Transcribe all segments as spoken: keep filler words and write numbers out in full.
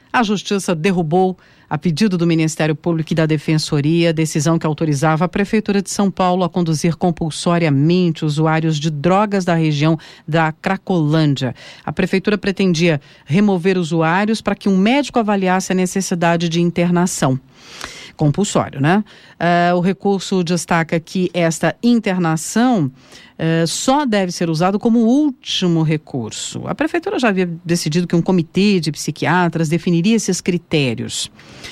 A Justiça derrubou, a pedido do Ministério Público e da Defensoria, a decisão que autorizava a Prefeitura de São Paulo a conduzir compulsoriamente usuários de drogas da região da Cracolândia. A Prefeitura pretendia remover usuários para que um médico avaliasse a necessidade de internação. Compulsório, né? Uh, o recurso destaca que esta internação uh, só deve ser usado como último recurso. A Prefeitura já havia decidido que um comitê de psiquiatras definiria esses critérios.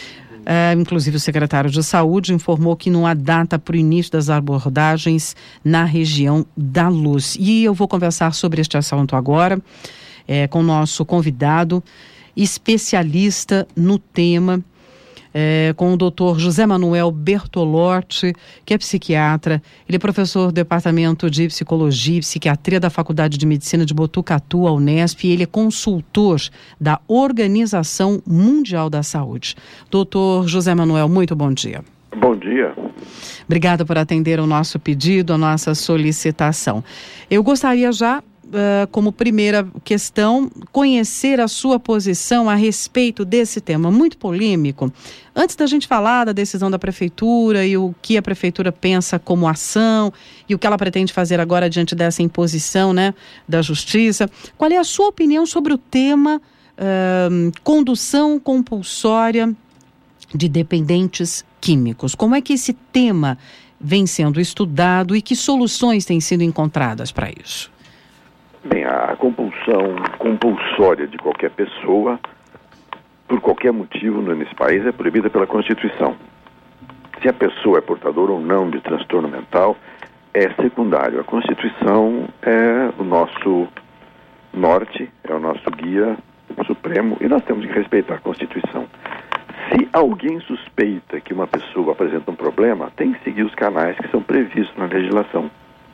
Uh, inclusive o secretário de Saúde informou que não há data para o início das abordagens na região da Luz. E eu vou conversar sobre este assunto agora é, com o nosso convidado, especialista no tema, É, com o doutor José Manuel Bertolotti, que é psiquiatra. Ele é professor do Departamento de Psicologia e Psiquiatria da Faculdade de Medicina de Botucatu, a Unesp, e ele é consultor da Organização Mundial da Saúde. Doutor José Manuel, muito bom dia. Bom dia. Obrigada por atender o nosso pedido, a nossa solicitação. Eu gostaria já, Uh, como primeira questão, conhecer a sua posição a respeito desse tema muito polêmico. Antes da gente falar da decisão da Prefeitura e o que a Prefeitura pensa como ação e o que ela pretende fazer agora diante dessa imposição, né, da Justiça, qual é a sua opinião sobre o tema uh, condução compulsória de dependentes químicos? Como é que esse tema vem sendo estudado e que soluções têm sido encontradas para isso? Bem, a compulsão compulsória de qualquer pessoa, por qualquer motivo nesse país, é proibida pela Constituição. Se a pessoa é portadora ou não de transtorno mental, é secundário. A Constituição é o nosso norte, é o nosso guia supremo, e nós temos que respeitar a Constituição. Se alguém suspeita que uma pessoa apresenta um problema, tem que seguir os canais que são previstos na legislação.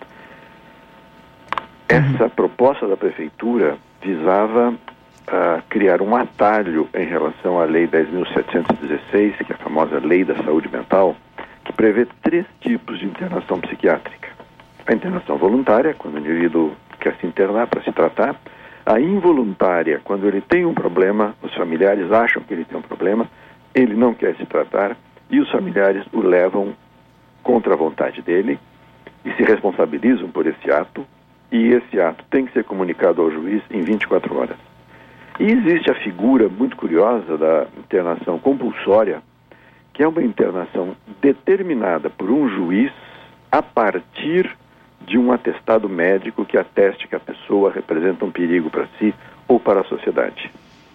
Essa proposta da Prefeitura visava uh, criar um atalho em relação à Lei dez mil setecentos e dezesseis, que é a famosa Lei da Saúde Mental, que prevê três tipos de internação psiquiátrica. A internação voluntária, quando o indivíduo quer se internar para se tratar. A involuntária, quando ele tem um problema, os familiares acham que ele tem um problema, ele não quer se tratar e os familiares o levam contra a vontade dele e se responsabilizam por esse ato. E esse ato tem que ser comunicado ao juiz em vinte e quatro horas. E existe a figura muito curiosa da internação compulsória, que é uma internação determinada por um juiz a partir de um atestado médico que ateste que a pessoa representa um perigo para si ou para a sociedade.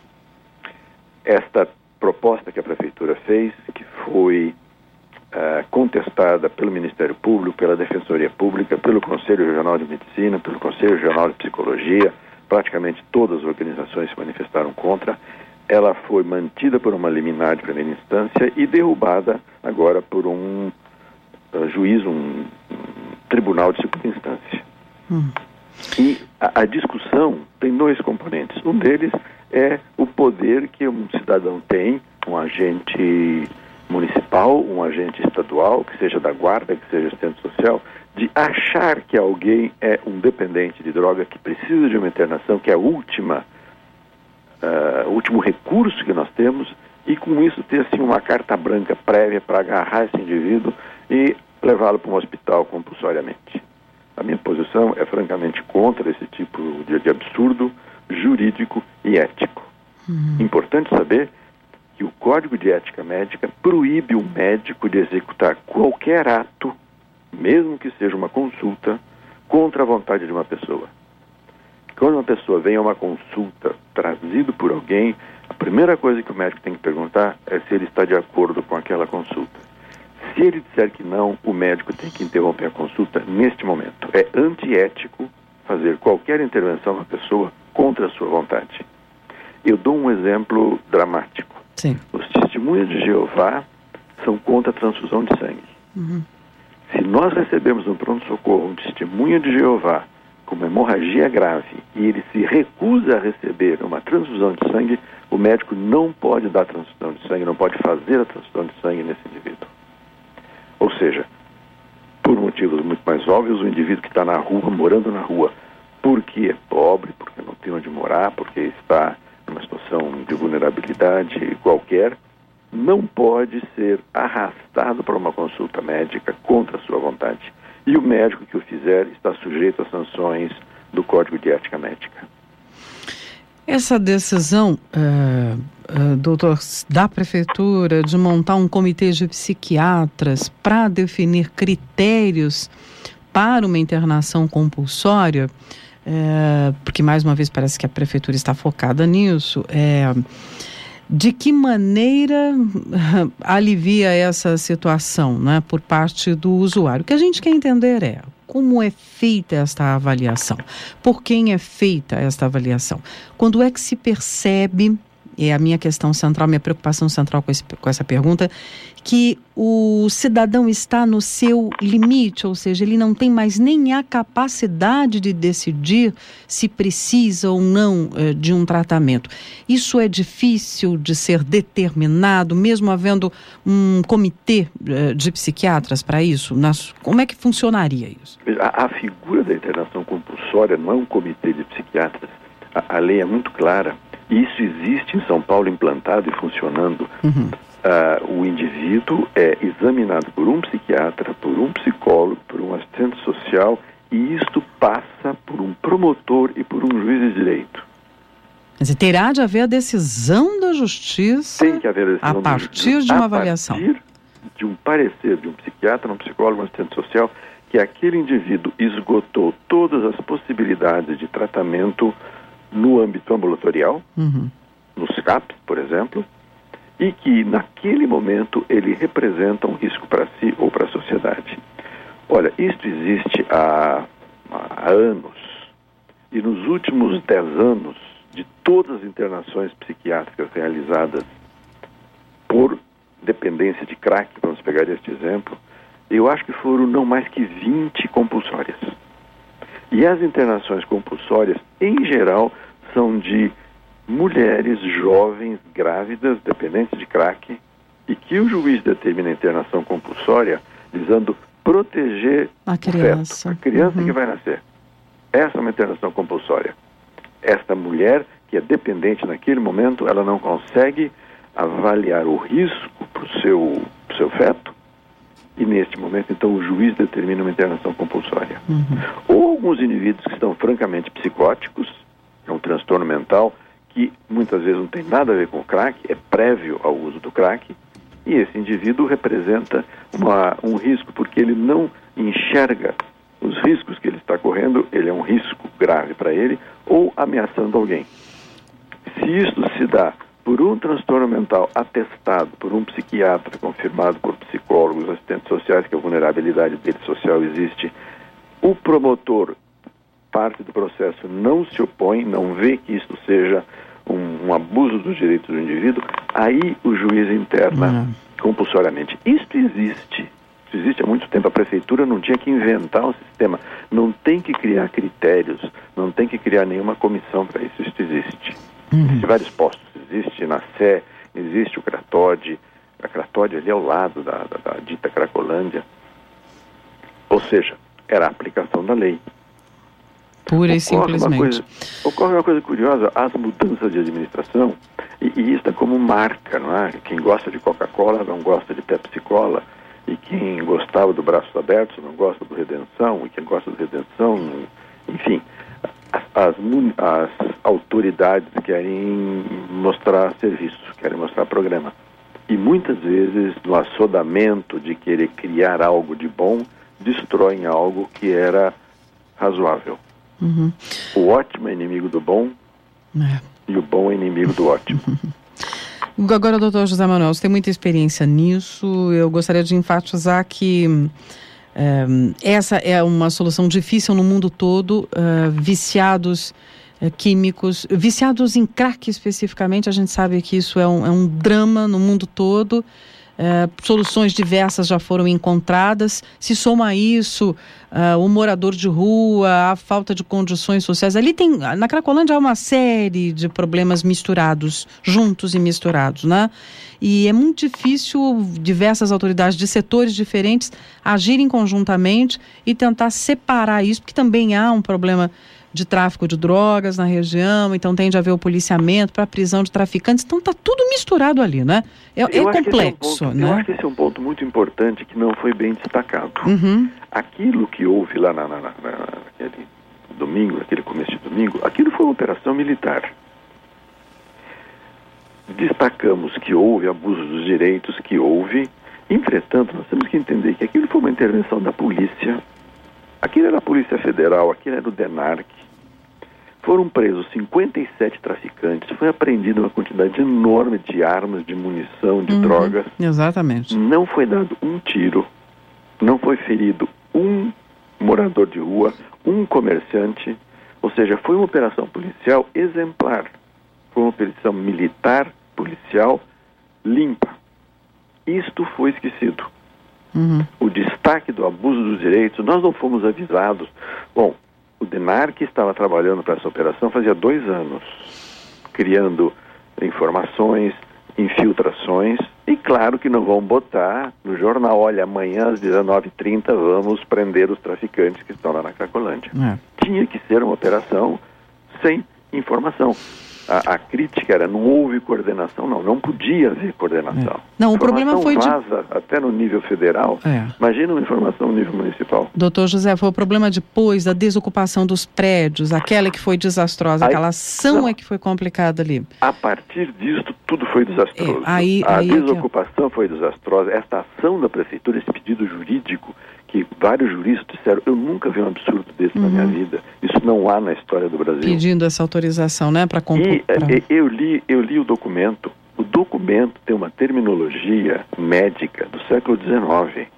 Esta proposta que a Prefeitura fez, que foi Uh, contestada pelo Ministério Público, pela Defensoria Pública, pelo Conselho Regional de Medicina, pelo Conselho Regional de Psicologia, praticamente todas as organizações se manifestaram contra. Ela foi mantida por uma liminar de primeira instância e derrubada agora por um uh, juiz, um, um tribunal de segunda instância. Hum. E a, a discussão tem dois componentes. Um deles é o poder que um cidadão tem, um agente municipal, um agente estadual, que seja da guarda, que seja assistente social, de achar que alguém é um dependente de droga que precisa de uma internação, que é a última, uh, o último recurso que nós temos, e com isso ter assim uma carta branca prévia para agarrar esse indivíduo e levá-lo para um hospital compulsoriamente. A minha posição é francamente contra esse tipo de, de absurdo jurídico e ético. Uhum. Importante saber que o Código de Ética Médica proíbe o médico de executar qualquer ato, mesmo que seja uma consulta, contra a vontade de uma pessoa. Quando uma pessoa vem a uma consulta trazido por alguém, a primeira coisa que o médico tem que perguntar é se ele está de acordo com aquela consulta. Se ele disser que não, o médico tem que interromper a consulta neste momento. É antiético fazer qualquer intervenção na pessoa contra a sua vontade. Eu dou um exemplo dramático. Sim. Os testemunhos de Jeová são contra a transfusão de sangue. Uhum. Se nós recebemos no pronto-socorro um testemunho de Jeová com uma hemorragia grave e ele se recusa a receber uma transfusão de sangue, o médico não pode dar transfusão de sangue, não pode fazer a transfusão de sangue nesse indivíduo. Ou seja, por motivos muito mais óbvios, o indivíduo que está na rua, morando na rua, porque é pobre, porque não tem onde morar, porque está numa situação de vulnerabilidade qualquer, não pode ser arrastado para uma consulta médica contra a sua vontade. E o médico que o fizer está sujeito às sanções do Código de Ética Médica. Essa decisão, uh, uh, doutor, da Prefeitura de montar um comitê de psiquiatras para definir critérios para uma internação compulsória, uh, porque mais uma vez parece que a Prefeitura está focada nisso, é... de que maneira alivia essa situação, né, por parte do usuário? O que a gente quer entender é como é feita esta avaliação, por quem é feita esta avaliação, quando é que se percebe, é a minha questão central, minha preocupação central com, esse, com essa pergunta, que o cidadão está no seu limite, ou seja, ele não tem mais nem a capacidade de decidir se precisa ou não eh, de um tratamento. Isso é difícil de ser determinado, mesmo havendo um comitê eh, de psiquiatras para isso? Nas, como é que funcionaria isso? A, a figura da internação compulsória não é um comitê de psiquiatras. A, a lei é muito clara. Isso existe em São Paulo implantado e funcionando. Uhum. Uh, o indivíduo é examinado por um psiquiatra, por um psicólogo, por um assistente social, e isto passa por um promotor e por um juiz de direito. Mas terá de haver a decisão da justiça. Tem que haver a decisão a partir de uma avaliação. A partir de um parecer de um psiquiatra, um psicólogo, um assistente social, que aquele indivíduo esgotou todas as possibilidades de tratamento no âmbito ambulatorial, uhum. nos C A Ps, por exemplo, e que naquele momento ele representa um risco para si ou para a sociedade. Olha, isto existe há, há anos, e nos últimos dez anos, de todas as internações psiquiátricas realizadas por dependência de crack, vamos pegar este exemplo, eu acho que foram não mais que vinte compulsórias. E as internações compulsórias, em geral, são de mulheres jovens, grávidas, dependentes de crack, e que o juiz determina a internação compulsória visando proteger a criança, o feto, a criança uhum. que vai nascer. Essa é uma internação compulsória. Esta mulher, que é dependente naquele momento, ela não consegue avaliar o risco para o seu, pro seu feto, e neste momento, então, o juiz determina uma internação compulsória. Uhum. Ou alguns indivíduos que estão francamente psicóticos, é um transtorno mental, que muitas vezes não tem nada a ver com o crack, é prévio ao uso do crack, e esse indivíduo representa uma, um risco, porque ele não enxerga os riscos que ele está correndo, ele é um risco grave para ele, ou ameaçando alguém. Se isto se dá por um transtorno mental atestado por um psiquiatra, confirmado por psicólogos, assistentes sociais, que a vulnerabilidade dele social existe, o promotor, parte do processo, não se opõe, não vê que isso seja um, um abuso dos direitos do indivíduo, aí o juiz interna uhum. compulsoriamente. Isto existe. Isso existe há muito tempo. A prefeitura não tinha que inventar um sistema, não tem que criar critérios, não tem que criar nenhuma comissão para isso. Isso existe. Uhum. Existem vários postos. Existe na Sé, existe o Cratode, a Cratode ali ao lado da, da, da dita Cracolândia. Ou seja, era a aplicação da lei. Pura e simplesmente. Uma coisa, ocorre uma coisa curiosa, as mudanças de administração, e, e isso é como marca, não é? Quem gosta de Coca-Cola não gosta de Pepsi-Cola, e quem gostava do Braços Abertos não gosta do Redenção, e quem gosta do Redenção, enfim, as, as, as autoridades querem mostrar serviço, querem mostrar programa. E muitas vezes, no assodamento de querer criar algo de bom, destroem algo que era razoável. Uhum. O ótimo é inimigo do bom é. e o bom é inimigo do ótimo. Uhum. Agora, doutor José Manuel, você tem muita experiência nisso. Eu gostaria de enfatizar que é, essa é uma solução difícil no mundo todo. É, viciados é, químicos, viciados em crack especificamente, a gente sabe que isso é um, é um drama no mundo todo. Uh, soluções diversas já foram encontradas. Se soma a isso uh, o morador de rua, a falta de condições sociais. Ali tem, na Cracolândia há uma série de problemas misturados, juntos e misturados, né? E é muito difícil diversas autoridades de setores diferentes agirem conjuntamente e tentar separar isso, porque também há um problema de tráfico de drogas na região, então tem de haver o policiamento para a prisão de traficantes, então está tudo misturado ali, né? É, é complexo, é um ponto, né? Eu acho que esse é um ponto muito importante que não foi bem destacado. Uhum. Aquilo que houve lá na, na, na, naquele domingo, naquele começo de domingo, aquilo foi uma operação militar. Destacamos que houve abuso dos direitos, que houve. Entretanto, nós temos que entender que aquilo foi uma intervenção da polícia. Aquilo era a Polícia Federal, aquilo era o DENARC. Foram presos cinquenta e sete traficantes, foi apreendida uma quantidade enorme de armas, de munição, de uhum, drogas. Exatamente. Não foi dado um tiro, não foi ferido um morador de rua, um comerciante. Ou seja, foi uma operação policial exemplar. Foi uma operação militar, policial, limpa. Isto foi esquecido. Uhum. O destaque do abuso dos direitos, nós não fomos avisados. Bom, o DENARC estava trabalhando para essa operação fazia dois anos, criando informações, infiltrações, e claro que não vão botar no jornal, olha, amanhã às dezenove e trinta vamos prender os traficantes que estão lá na Cracolândia. É. Tinha que ser uma operação sem informação. A, a crítica era, não houve coordenação, não, não podia haver coordenação. É. Não, o problema foi vaza de... até no nível federal, é. Imagina uma informação no nível municipal. Doutor José, foi o problema depois da desocupação dos prédios, aquela que foi desastrosa, aí, aquela ação não, é que foi complicada ali. A partir disso, tudo foi desastroso. É, aí, a aí desocupação é que... foi desastrosa, esta ação da prefeitura, esse pedido jurídico, que vários juristas disseram, eu nunca vi um absurdo desse uhum. na minha vida. Isso não há na história do Brasil. Pedindo essa autorização, né, para comprar. E pra... eu li, eu li o documento. O documento tem uma terminologia médica do século dezenove.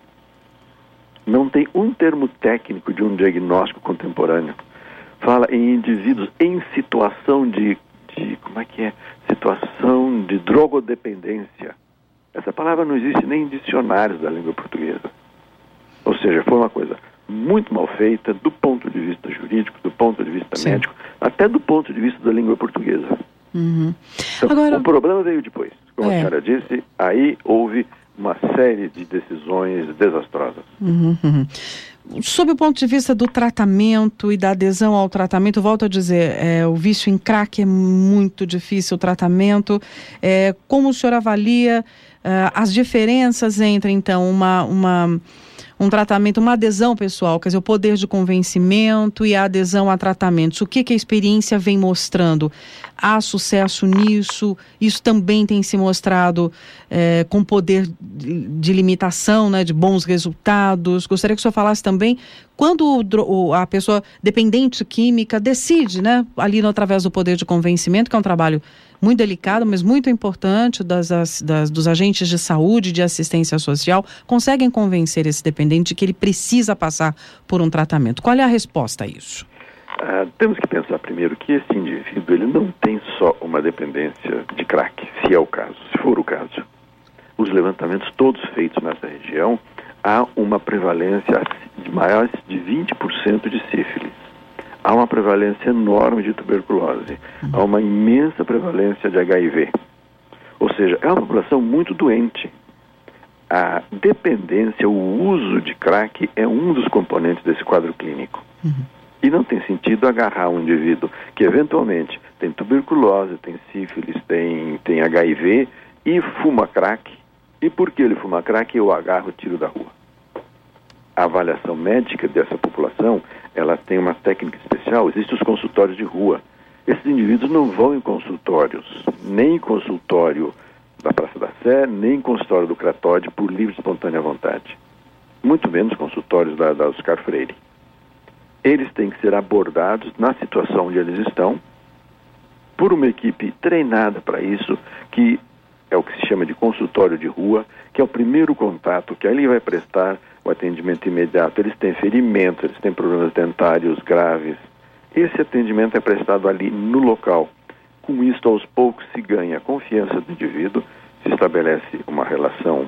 Não tem um termo técnico de um diagnóstico contemporâneo. Fala em indivíduos em situação de, de como é que é? Situação de drogodependência. Essa palavra não existe nem em dicionários da língua portuguesa. Ou seja, foi uma coisa muito mal feita do ponto de vista jurídico, do ponto de vista Sim. médico, até do ponto de vista da língua portuguesa. Uhum. Então, Agora... o problema veio depois. Como é. a senhora disse, aí houve uma série de decisões desastrosas. Uhum, uhum. Sob o ponto de vista do tratamento e da adesão ao tratamento, volto a dizer, é, o vício em crack é muito difícil o tratamento. É, como o senhor avalia uh, as diferenças entre, então, uma... uma um tratamento, uma adesão pessoal, quer dizer, o poder de convencimento e a adesão a tratamentos. O que, que a experiência vem mostrando? Há sucesso nisso? Isso também tem se mostrado é, com poder de, de limitação, né, de bons resultados? Gostaria que o senhor falasse também quando o, a pessoa dependente química decide, né, ali no, através do poder de convencimento, que é um trabalho muito delicado, mas muito importante, das, das, dos agentes de saúde, de assistência social, conseguem convencer esse dependente de que ele precisa passar por um tratamento. Qual é a resposta a isso? Ah, temos que pensar primeiro que esse indivíduo ele não tem só uma dependência de crack, se é o caso, se for o caso. Os levantamentos todos feitos nessa região, há uma prevalência de maior de vinte por cento de sífilis. Há uma prevalência enorme de tuberculose. Uhum. Há uma imensa prevalência de agá i vê. Ou seja, é uma população muito doente. A dependência, o uso de crack é um dos componentes desse quadro clínico. Uhum. E não tem sentido agarrar um indivíduo que eventualmente tem tuberculose, tem sífilis, tem, tem agá i vê e fuma crack. E porque ele fuma crack, eu agarro e tiro da rua. A avaliação médica dessa população, ela tem uma técnica especial, existem os consultórios de rua. Esses indivíduos não vão em consultórios, nem em consultório da Praça da Sé, nem em consultório do Cratóide por livre e espontânea vontade. Muito menos consultórios da, da Oscar Freire. Eles têm que ser abordados na situação onde eles estão, por uma equipe treinada para isso, que é o que se chama de consultório de rua, que é o primeiro contato, que ali vai prestar o atendimento imediato. Eles têm ferimentos, eles têm problemas dentários graves. Esse atendimento é prestado ali no local. Com isso, aos poucos, se ganha a confiança do indivíduo, se estabelece uma relação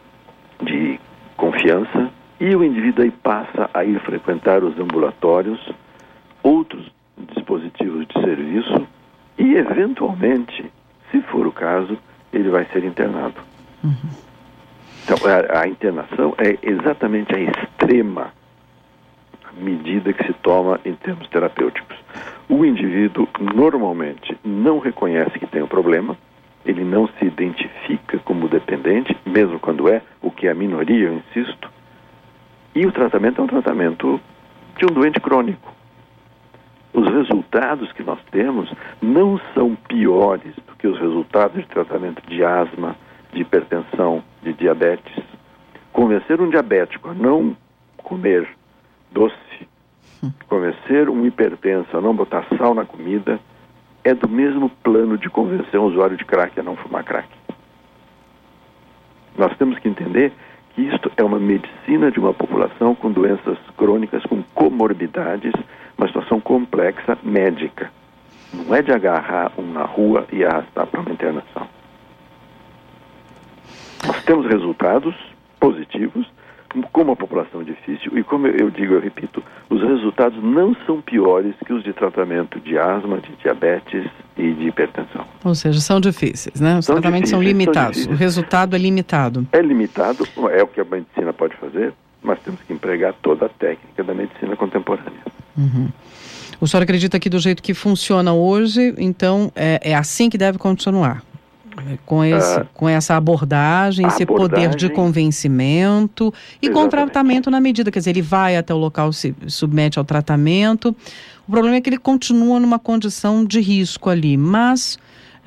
de confiança e o indivíduo aí passa a ir frequentar os ambulatórios, outros dispositivos de serviço e, eventualmente, se for o caso, ele vai ser internado. Uhum. Então, a, a internação é exatamente a extrema medida que se toma em termos terapêuticos. O indivíduo normalmente não reconhece que tem um problema, ele não se identifica como dependente, mesmo quando é, o que é a minoria, eu insisto, e o tratamento é um tratamento de um doente crônico. Os resultados que nós temos não são piores do que os resultados de tratamento de asma, de hipertensão, de diabetes. Convencer um diabético a não comer doce, convencer um hipertenso a não botar sal na comida, é do mesmo plano de convencer um usuário de crack a não fumar crack. Nós temos que entender que isto é uma medicina de uma população com doenças crônicas, com comorbidades, uma situação complexa médica. Não é de agarrar um na rua e arrastar para uma internação. Nós temos resultados positivos, com uma população difícil, e como eu digo, eu repito, os resultados não são piores que os de tratamento de asma, de diabetes e de hipertensão. Ou seja, são difíceis, né? Os são tratamentos são limitados, são o resultado é limitado. É limitado, é o que a medicina pode fazer, mas temos que empregar toda a técnica da medicina contemporânea. Uhum. O senhor acredita que do jeito que funciona hoje, então é, é assim que deve continuar? Com, esse, uh, com essa abordagem, esse abordagem, poder de convencimento e exatamente. Com tratamento na medida, quer dizer, ele vai até o local, se submete ao tratamento. O problema é que ele continua numa condição de risco ali, mas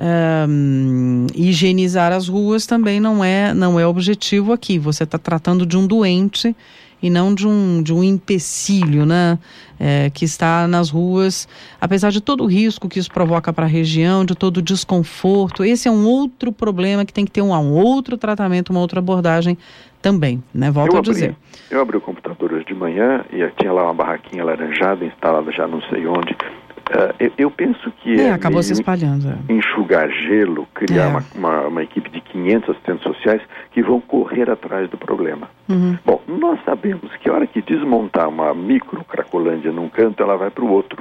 um, higienizar as ruas também não é, não é objetivo aqui. Você está tratando de um doente e não de um, de um empecilho, né, é, que está nas ruas, apesar de todo o risco que isso provoca para a região, de todo o desconforto. Esse é um outro problema que tem que ter um, um outro tratamento, uma outra abordagem também, né, volto eu a abri, dizer. Eu abri o computador hoje de manhã e tinha lá uma barraquinha laranjada instalada já não sei onde. Uh, eu, eu penso que é, é acabou se espalhando. Enxugar gelo, criar é. uma, uma, uma equipe de quinhentos assistentes sociais que vão correr atrás do problema. Uhum. Bom, nós sabemos que a hora que desmontar uma micro Cracolândia num canto, ela vai para o outro.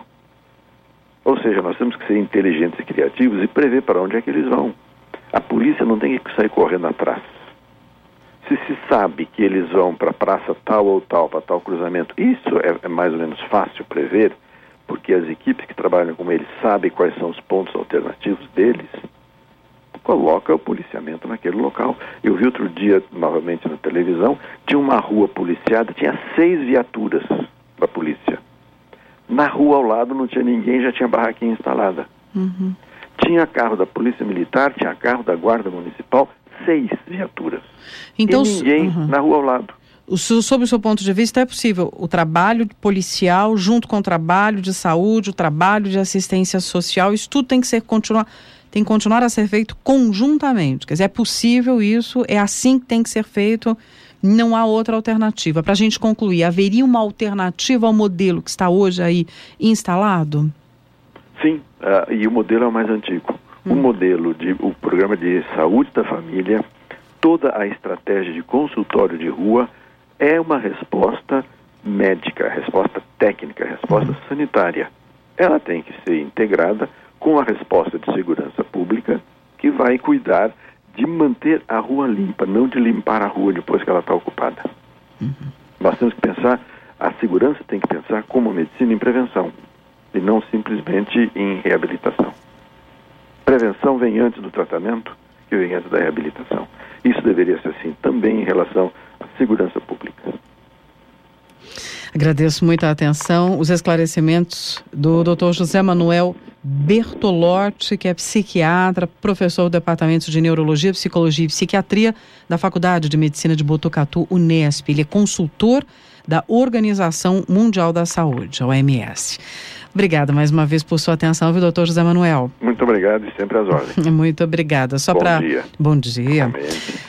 Ou seja, nós temos que ser inteligentes e criativos e prever para onde é que eles vão. A polícia não tem que sair correndo atrás. Se se sabe que eles vão para a praça tal ou tal, para tal cruzamento, isso é, é mais ou menos fácil prever, porque as equipes que trabalham com eles sabem quais são os pontos alternativos deles, coloca o policiamento naquele local. Eu vi outro dia, novamente na televisão, tinha uma rua policiada, tinha seis viaturas da polícia. Na rua ao lado não tinha ninguém, já tinha barraquinha instalada. Uhum. Tinha carro da Polícia Militar, tinha carro da Guarda Municipal, seis viaturas. Então, e ninguém uhum. na rua ao lado. O, sob o seu ponto de vista, é possível o trabalho policial junto com o trabalho de saúde, o trabalho de assistência social, isso tudo tem que ser continuar, tem que continuar a ser feito conjuntamente. Quer dizer, é possível isso, é assim que tem que ser feito, não há outra alternativa. Para a gente concluir, haveria uma alternativa ao modelo que está hoje aí instalado? Sim, uh, e o modelo é o mais antigo. Hum. O modelo, de, o programa de saúde da família, toda a estratégia de consultório de rua, é uma resposta médica, resposta técnica, resposta uhum. sanitária. Ela tem que ser integrada com a resposta de segurança pública, que vai cuidar de manter a rua limpa, não de limpar a rua depois que ela está ocupada. Uhum. Nós temos que pensar, a segurança tem que pensar como medicina em prevenção, e não simplesmente em reabilitação. Prevenção vem antes do tratamento, que vem antes da reabilitação. Isso deveria ser assim também em relação à segurança pública. Agradeço muito a atenção, os esclarecimentos do doutor José Manuel Bertolotti, que é psiquiatra, professor do Departamento de Neurologia, Psicologia e Psiquiatria da Faculdade de Medicina de Botucatu, Unesp. Ele é consultor da Organização Mundial da Saúde, a O M S. Obrigada mais uma vez por sua atenção, viu, doutor José Manuel? Muito obrigado e sempre às ordens. Muito obrigada. Só Bom pra... dia. Bom dia. Amém.